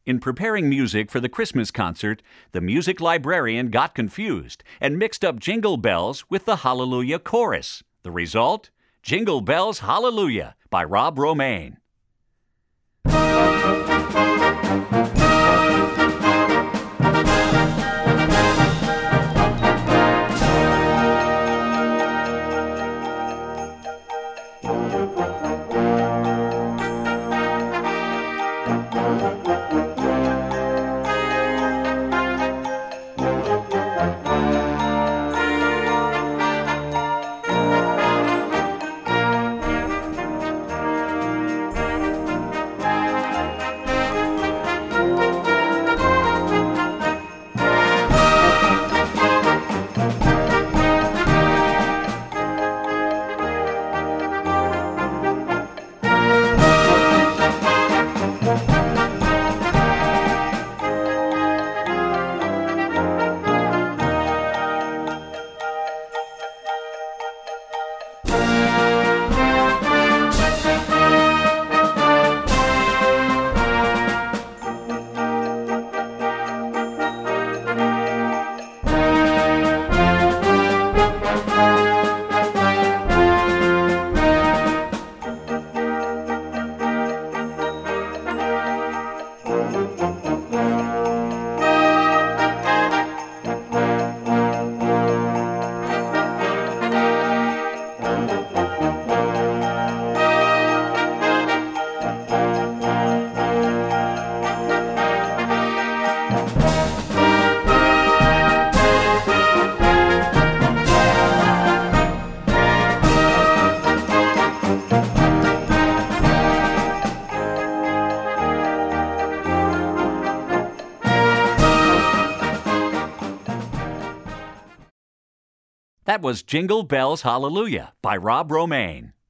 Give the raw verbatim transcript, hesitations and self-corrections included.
In preparing music for the Christmas concert, the music librarian got confused and mixed up Jingle Bells with the Hallelujah Chorus. The result? Jingle Bells Hallelujah by Rob Romaine. That was Jingle Bells Hallelujah by Rob Romaine.